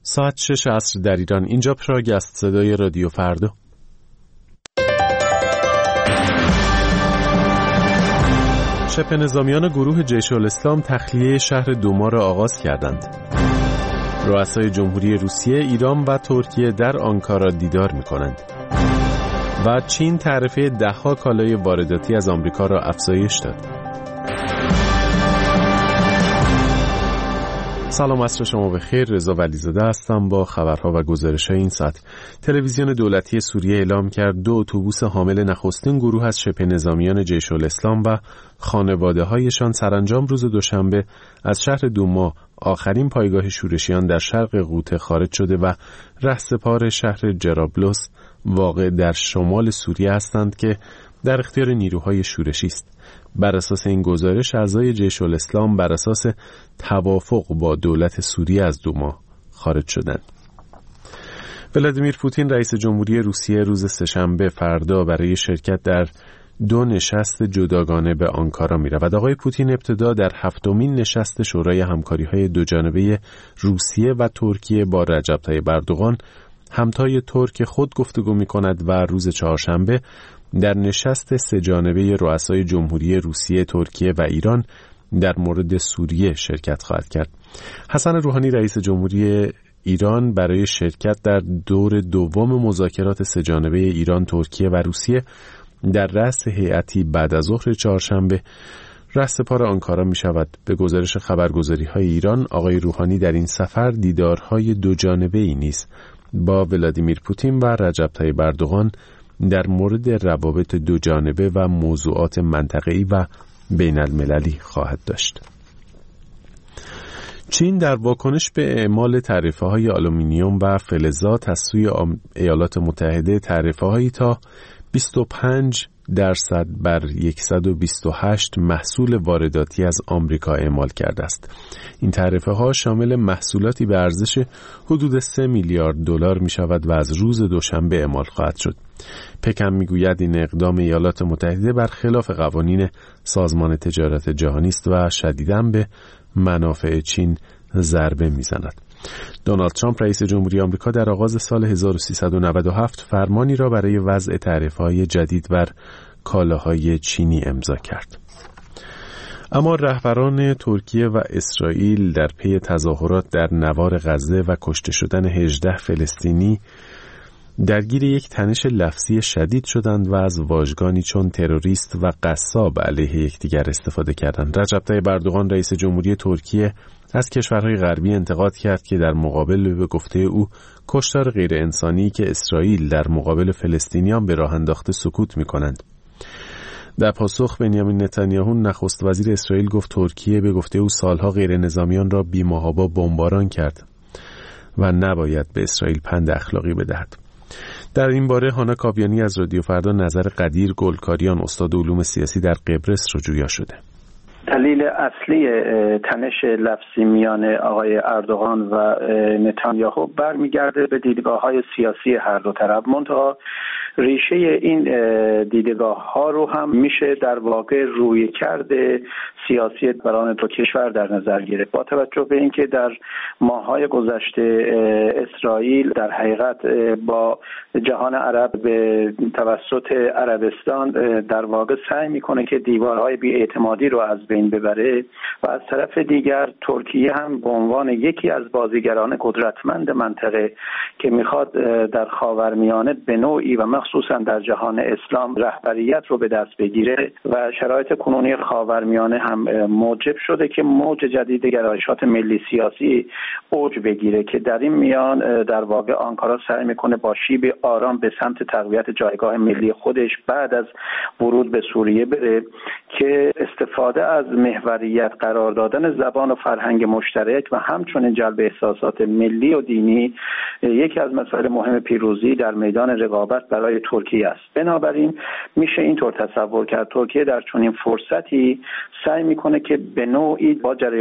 ساعت 6 عصر در ایران. اینجا پراگ است. صدای رادیو فردا. شبه نظامیان گروه جیش الاسلام تخلیه شهر دوما را آغاز کردند. رؤسای جمهوری روسیه، ایران و ترکیه در آنکارا دیدار می‌کنند. و چین تعرفه ده‌ها کالای وارداتی از آمریکا را افزایش داد. سلام، عصر شما بخیر. رضا ولیزاده هستم با خبرها و گزارش‌های این ساعت. تلویزیون دولتی سوریه اعلام کرد 2 اتوبوس حامل نخستین گروه از شبه نظامیان جیش الاسلام و خانواده‌هایشان سرانجام روز دوشنبه از شهر دوما، آخرین پایگاه شورشیان در شرق غوطه، خارج شده و رهسپار شهر جرابلس واقع در شمال سوریه هستند که در اختیار نیروهای شورشی است. بر اساس این گزارش، اعضای جیش الاسلام بر اساس توافق با دولت سوریه از دوما خارج شدند. ولادیمیر پوتین رئیس جمهوری روسیه روز سه‌شنبه فردا برای شرکت در 2 نشست جداگانه به آنکارا می‌رود. آقای پوتین ابتدا در 7مین نشست شورای همکاری‌های دوجانبه روسیه و ترکیه با رجب طیب اردوغان، همتای ترک خود گفتگو می‌کند و روز چهارشنبه در نشست 3 جانبه رؤسای جمهوری روسیه، ترکیه و ایران در مورد سوریه شرکت خواهد کرد. حسن روحانی رئیس جمهوری ایران برای شرکت در دور دوم مذاکرات 3 جانبه ایران، ترکیه و روسیه در رأس هیئتی بعد از ظهر چهارشنبه رهسپار آنکارا می شود. به گزارش خبرگزاری‌های ایران، آقای روحانی در این سفر دیدارهای 2 جانبه‌ای نیز با ولادیمیر پوتین و رجب طیب اردوغان در مورد روابط 2 جانبه و موضوعات منطقه‌ای و بین المللی خواهد داشت. چین در واکنش به اعمال تعرفه‌های آلومینیوم و فلزات از سوی ایالات متحده، تعرفه‌هایی تا 25% بر 128 محصول وارداتی از آمریکا اعمال کرده است. این تعرفه‌ها شامل محصولاتی به ارزش حدود 3 میلیارد دلار می شود و از روز دوشنبه اعمال خواهد شد. پکن می گوید این اقدام ایالات متحده برخلاف قوانین سازمان تجارت جهانی است و شدیداً به منافع چین ضربه می زند. دونالد ترامپ رئیس جمهوری آمریکا در آغاز سال 1397 فرمانی را برای وضع تعرفه‌های جدید بر کالاهای چینی امضا کرد. اما رهبران ترکیه و اسرائیل در پی تظاهرات در نوار غزه و کشته شدن 18 فلسطینی درگیر یک تنش لفظی شدید شدند و از واژگانی چون تروریست و قصاب علیه یکدیگر استفاده کردند. رجب طیب اردوغان رئیس جمهوری ترکیه از کشورهای غربی انتقاد کرد که در مقابل به گفته او کشتار غیر انسانی که اسرائیل در مقابل فلسطینیان به راه انداخته سکوت می‌کنند. در پاسخ، بنیامین نتانیاهو نخست وزیر اسرائیل گفت ترکیه به گفته او سالها غیر نظامیان را بی‌محابا بمباران کرد و نباید به اسرائیل پند اخلاقی بدهد. در این باره هانا کاویانی از رادیو فردا نظر قدیر گلکاریان، استاد علوم سیاسی در قبرس، رو جویا شده. دلیل اصلی تنش لفظی میان آقای اردوغان و نتانیاهو برمیگرده به دیدگاه‌های سیاسی هر دو طرف. منتها ریشه این دیدگاه‌ها رو هم میشه در واقع رویکرد سیاسی بران دو کشور در نظر گرفت. با توجه به اینکه در ماه‌های گذشته اسرائیل در حقیقت با جهان عرب به توسط عربستان در واقع سعی میکنه که دیوارهای بی‌اعتمادی رو از بین ببره و از طرف دیگر ترکیه هم به عنوان یکی از بازیگران قدرتمند منطقه که میخواد در خاورمیانه به نوعی و مخصوصا در جهان اسلام رهبریت رو به دست بگیره و شرایط کنونی خاورمیانه هم موجب شده که موج جدید گرایشات ملی سیاسی اوج بگیره که در این میان در واقع آنکارا سعی میکنه با شیب آرام به سمت تقویت جایگاه ملی خودش بعد از ورود به سوریه بره که استفاده از محوریت قرار دادن زبان و فرهنگ مشترک و همچنین جلب احساسات ملی و دینی یکی از مسائل مهم پیروزی در میدان رقابت برای ترکیه است. بنابراین میشه اینطور تصور کرد ترکیه در چنین فرصتی سعی میکنه که به نوعی با جریان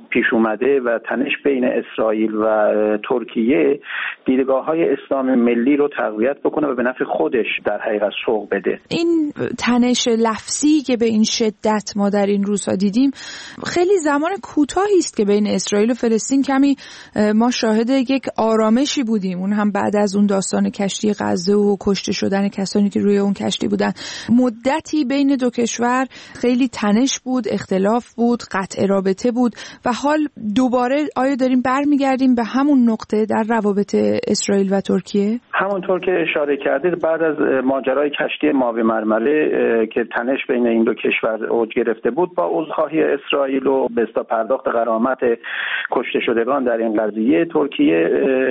پیش اومده و تنش بین اسرائیل و ترکیه دیدگاه‌های اسلام ملی رو تقویت بکنه و به نفع خودش در حقیقت سوق بده. این تنش لفظی که به این شدت ما در این روزها دیدیم خیلی زمان کوتاهی است که بین اسرائیل و فلسطین کمی ما شاهد یک آرامشی بودیم، اون هم بعد از اون داستان کشتی غزه و کشته شدن کسانی که روی اون کشتی بودن. مدتی بین دو کشور خیلی تنش بود، اختلاف بود، قطع رابطه بود و حال دوباره آیا داریم برمیگردیم به همون نقطه در روابط اسرائیل و ترکیه؟ همونطور که اشاره کردید بعد از ماجرای کشتی ماوی مرمره که تنش بین این دو کشور اوج گرفته بود، با عذرخواهی اسرائیل و به اصطلاح پرداخت غرامت کشته شدگان در این قضیه، ترکیه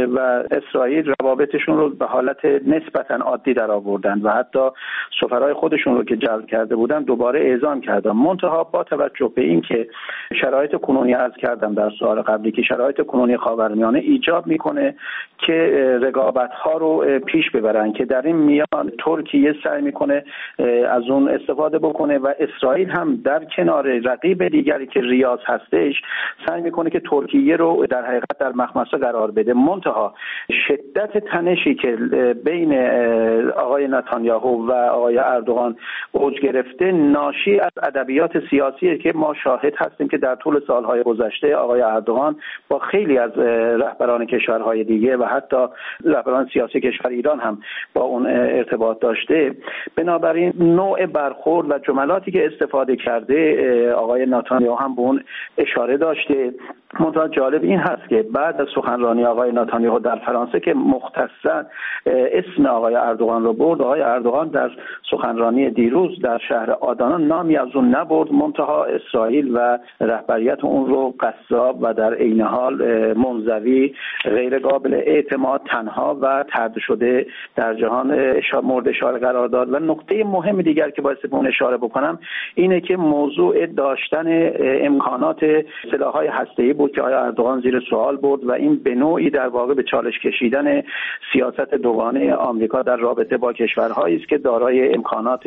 و اسرائیل روابطشون رو به حالت نسبتاً عادی در آوردن و حتی سفرای خودشون رو که جلب کرده بودن دوباره اعزام کردن. منتها با توجه به این که شرایط کنونی عرض کردم در سوال قبلی که شرایط کنونی خاورمیانه ایجاب میکنه که رقابت‌ها رو پیش ببرن که در این میان ترکیه سعی میکنه از اون استفاده بکنه و اسرائیل هم در کنار رقیب دیگری که ریاض هستش سعی میکنه که ترکیه رو در حقیقت در مخمصه قرار بده. منتها شدت تنشی که بین آقای نتانیاهو و آقای اردوغان اوج گرفته ناشی از ادبیات سیاسیه که ما شاهد هستیم که در طول سالهای گذشته آقای اردوغان با خیلی از رهبران کشورهای دیگه و حتی رهبران سیاسی کشور ایران هم با اون ارتباط داشته. بنابراین نوع برخورد و جملاتی که استفاده کرده آقای نتانیاهو هم به اون اشاره داشته. منتها جالب این هست که بعد از سخنرانی آقای نتانیاهو در فرانسه که مختصاً اسم آقای اردوغان رو برد، آقای اردوغان در سخنرانی دیروز در شهر آدانا نامی از اون نبرد، منتها اسرائیل و رهبریت اون رو قصاب و در عین حال منزوی، غیر قابل اعتماد، تنها و طرد شده در جهان مورد اشاره قرار داد. و نکته مهم دیگر که باعث به اون اشاره بکنم اینه که موضوع داشتن امکانات سلاح‌های هسته‌ای بود که آقای اردوغان زیر سوال برد و این به نوعی در واقع به چالش کشیدن سیاست دوگانه آمریکا در رابطه با کشورهایی است که دارای امکانات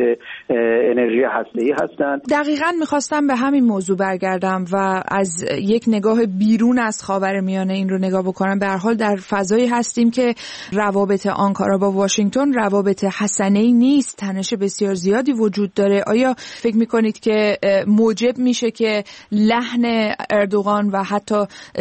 انرژی هسته‌ای هستند. دقیقاً می‌خواستم به همین موضوع برگردم و از یک نگاه بیرون از خاورمیانه این رو نگاه بکنم. به هر حال در فضایی هستیم که روابط آنکارا با واشنگتن روابط حسنه‌ای نیست، تنش بسیار زیادی وجود داره. آیا فکر می‌کنید که موجب میشه که لحن اردوغان و حتی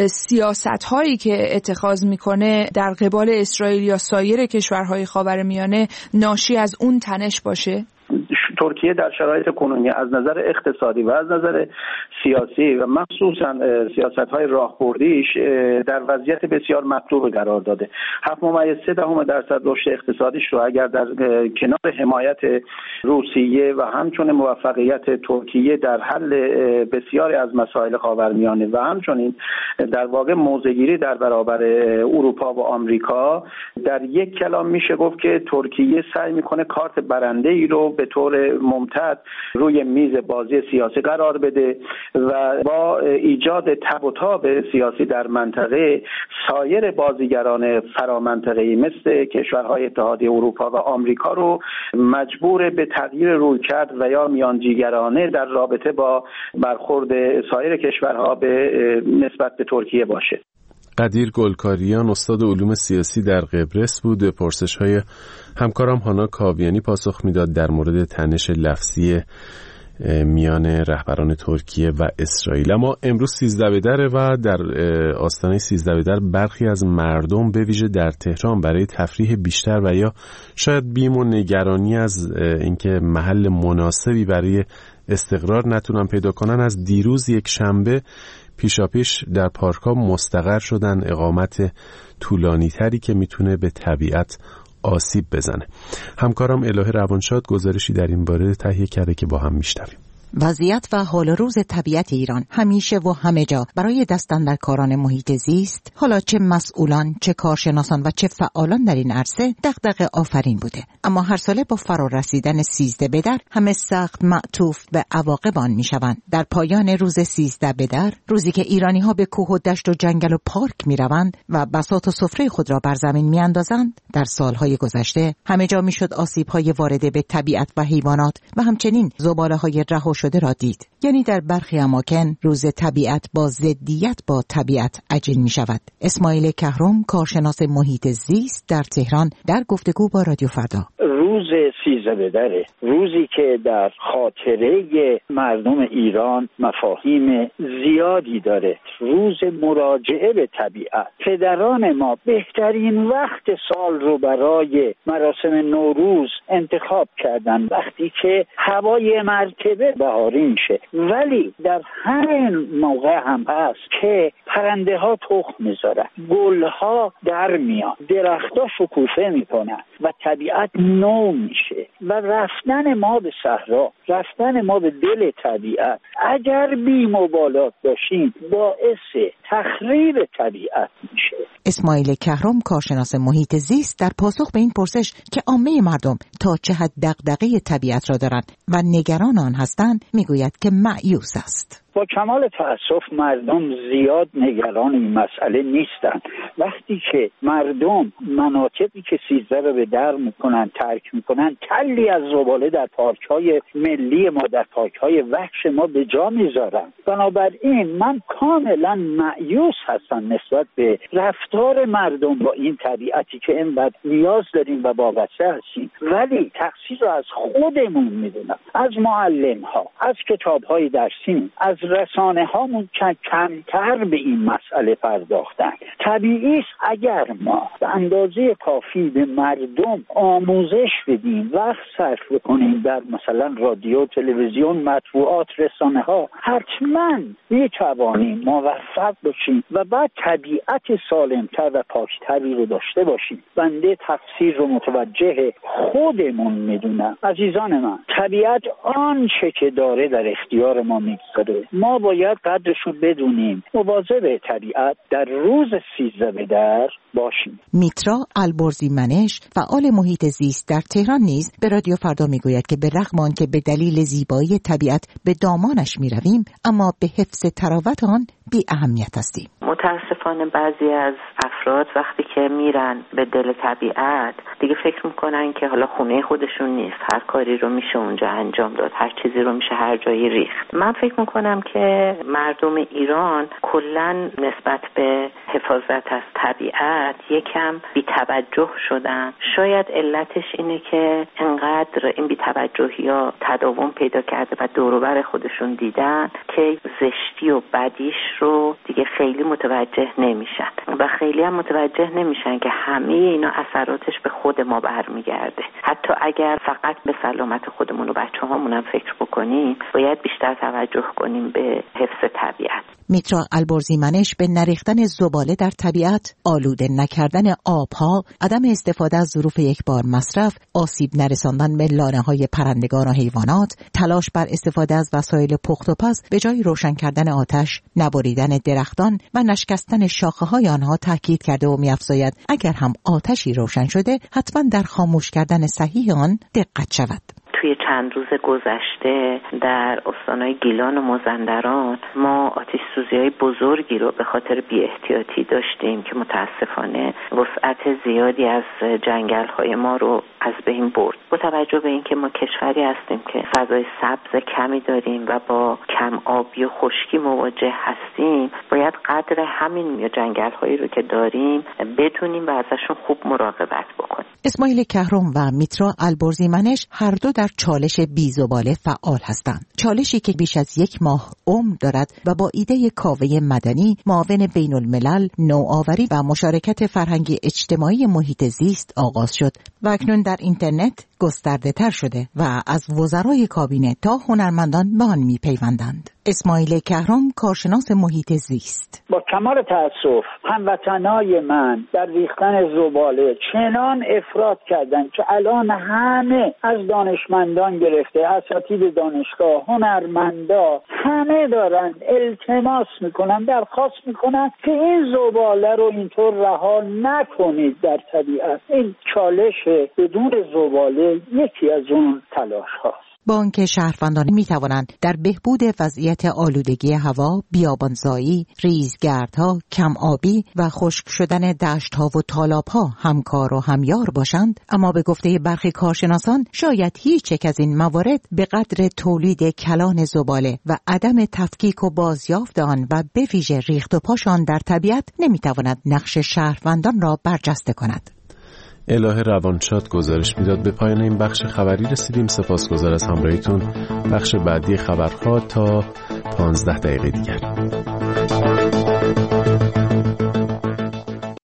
سیاست‌هایی که اتخاذ میکنه در قبال اسرائیل یا سایر کشورهای خاورمیانه ناشی از اون تنش باشه؟ ترکیه در شرایط کنونی از نظر اقتصادی و از نظر سیاسی و مخصوصا سیاست‌های راهبردیش در وضعیت بسیار مطلوب قرار داده. 7.3% رشد اقتصادیش رو اگر در کنار حمایت روسیه و همچنین موفقیت ترکیه در حل بسیاری از مسائل خاورمیانه و همچنین در واقع موضع‌گیری در برابر اروپا و آمریکا، در یک کلام میشه گفت که ترکیه سعی میکنه کارت برنده‌ای رو به طور ممتد روی میز بازی سیاسی قرار بده و با ایجاد تب و تاب سیاسی در منطقه سایر بازیگران فرامنطقه‌ای مثل کشورهای اتحادیه اروپا و آمریکا رو مجبور به تغییر رویکرد و یا میانجیگرانه در رابطه با برخورد سایر کشورها به نسبت به ترکیه باشه. قدیر گلکاریان استاد علوم سیاسی در قبرس بود. به پرسش‌های همکارم هانا کاویانی پاسخ میداد در مورد تنش لفظی میان رهبران ترکیه و اسرائیل. اما امروز 13 بدره و در آستانه 13 بدر برخی از مردم به ویژه در تهران برای تفریح بیشتر و یا شاید بیم و نگرانی از اینکه محل مناسبی برای استقرار نتونن پیدا کنن از دیروز یک شنبه پیشاپیش در پارک‌ها مستقر شدن، اقامت طولانی تری که میتونه به طبیعت آسیب بزنه. همکارم الهه روانشاد گزارشی در این باره تهیه کرده که با هم میشنویم. وضعیت و حال روز طبیعت ایران همیشه و همه جا برای دست‌اندرکاران محیط زیست، حالا چه مسئولان، چه کارشناسان و چه فعالان در این عرصه دغدغه آفرین بوده. اما هر ساله با فرا رسیدن 13 بدر همه سخت معطوف به عواقب آن میشوند. در پایان روز 13 بدر، روزی که ایرانی‌ها به کوه و دشت و جنگل و پارک میروند و بساط و سفره خود را بر زمین میاندازند، در سالهای گذشته همه جا میشد آسیب‌های وارده به طبیعت و حیوانات و همچنین زباله‌های رها شده را دید. یعنی در برخی اماکن روز طبیعت با ضدیت با طبیعت عجین می شود. اسماعیل کهرم، کارشناس محیط زیست در تهران، در گفتگو با رادیو فردا. روز 13 بدره، روزی که در خاطره مردم ایران مفاهیم زیادی داره، روز مراجعه به طبیعت. پدران ما بهترین وقت سال رو برای مراسم نوروز انتخاب کردن، وقتی که هوای مرتبه بهاری میشه، ولی در همین موقع هم هست که پرنده ها تخم میذارن، گل ها در میان، درخت ها شکوفه میکنن و طبیعت نو میشه. و رفتن ما به صحرا، رفتن ما به دل طبیعت، اگر بی مبالات باشیم باعث تخریب طبیعت میشه. اسماعیل کهرم، کارشناس محیط زیست، در پاسخ به این پرسش که عامه مردم تا چه حد دغدغه طبیعت را دارند و نگران آن هستند، میگوید که مایوس است. با کمال تأسف مردم زیاد نگران این مسئله نیستن. وقتی که مردم مناطقی که 13 رو به در میکنن، ترک میکنن، تلی از زباله در پارک‌های ملی ما، در پارک‌های وحش ما به جا میذارن. بنابراین من کاملا مایوس هستم نسبت به رفتار مردم با این طبیعتی که اینقدر نیاز داریم و وابسته هستیم. ولی تقصیر رو از خودمون میدونم، از معلم‌ها، از کتاب‌های درسی، از رسانه هامون کمتر به این مسئله پرداختن. طبیعی است اگر ما به اندازه کافی به مردم آموزش بدیم، وقت صرف کنیم در مثلا رادیو، تلویزیون، مطبوعات، رسانه ها، حتما میتوانیم موفق باشیم و بعد طبیعت سالمتر و پاکتری رو داشته باشیم. بنده تقصیر رو متوجه خودمون میدونم. عزیزان من، طبیعت آنچه که داره در اختیار ما میگذاره، ما باید قدرشو بدونیم، مواظب طبیعت در روز 13 بدر باشیم. میترا البرزی منش، فعال محیط زیست در تهران، نیز به رادیو فردا میگوید که به رغم آنکه به دلیل زیبایی طبیعت به دامانش میرویم، اما به حفظ تراوت آن بی اهمیت هستیم. متاسفانه بعضی از افراد وقتی که میرن به دل طبیعت دیگه فکر میکنن که حالا خونه خودشون نیست، هر کاری رو میشه اونجا انجام داد، هر چیزی رو میشه هر جایی ریخت. من فکر میکنم که مردم ایران کلاً نسبت به حفاظت از طبیعت یکم بی‌توجه شدن. شاید علتش اینه که انقدر این بی‌توجهی‌ها تداوم پیدا کرده و دور و بر خودشون دیدن که زشتی و بدیش رو دیگه خیلی متوجه نمیشن و خیلی هم متوجه نمیشن که همه اینا اثراتش به خود ما برمیگرده. حتی اگر فقط به سلامت خودمون و بچه‌هامون هم فکر بکنیم، باید بیشتر توجه کنیم به حفظ طبیعت. میترا البرزی منش به نریختن زباله در طبیعت، آلوده نکردن آبها، عدم استفاده از ظروف یکبار مصرف، آسیب نرساندن به لانه‌های پرندگان و حیوانات، تلاش بر استفاده از وسایل پخت و پز به جای روشن کردن آتش، نبریدن درختان و نشکستن شاخه‌های آنها تاکید کرده و می‌افزاید اگر هم آتشی روشن شده، حتما در خاموش کردن صحیح آن دقت شود. توی چند روز گذشته در استان‌های گیلان و مازندران ما آتش سوزی‌های بزرگی رو به خاطر بی‌احتیاطی داشتیم که متاسفانه وسعت زیادی از جنگل‌های ما رو از بین برد. با توجه به اینکه ما کشوری هستیم که فضای سبز کمی داریم و با کم آبی و خشکی مواجه هستیم، باید قدر همین جنگل‌هایی رو که داریم بدونیم و ازشون خوب مراقبت بکنیم. اسماعیل کهرم و میترا البرزی منش هر دو در چالش بیزباله فعال هستند. چالشی که بیش از 1 ماه عمر دارد و با ایده کاوه مدنی، معاون بین الملل، نوآوری و مشارکت فرهنگی اجتماعی محیط زیست آغاز شد و اکنون در اینترنت گسترده تر شده و از وزرای کابینه تا هنرمندان به آن میپیوندند. اسماعیل کهرم، کارشناس محیط زیست: با کمال تأسف هموطنای من در ریختن زباله چنان افراط کردن که الان همه از دانشمندان گرفته، اساتید دانشگاه، هنرمندا، همه دارن التماس میکنن، درخواست میکنن که این زباله رو اینطور رها نکنید در طبیعت. این چالش بدون زباله یکی از اون تلاش هاست. بانک شهروندان می توانند در بهبود وضعیت آلودگی هوا، بیابانزایی، ریزگردها، کم آبی و خشک شدن دشت‌ها و تالاب‌ها همکار و همیار باشند، اما به گفته برخی کارشناسان شاید هیچ یک از این موارد به قدر تولید کلان زباله و عدم تفکیک و بازیافت آن و به ویژه ریخت و پاشان در طبیعت نمی‌تواند نقش شهروندان را برجسته کند. الهه روانشاد گزارش میداد. به پایان این بخش خبری رسیدیم. سپاسگزار از همراهیتون. بخش بعدی خبرها تا 15 دقیقه دیگر.